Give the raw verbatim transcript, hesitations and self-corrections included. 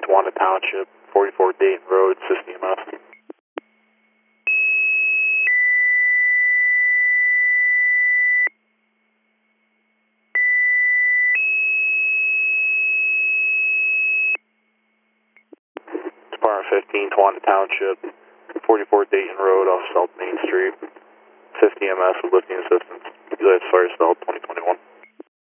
Tawanda Township, forty-four Dayton Road, System E M S. Spartan fifteen, Tawanda Township, forty-four Dayton Road off South Main Street, fifty E M S with lifting assistance. United Fire Cell twenty twenty-one.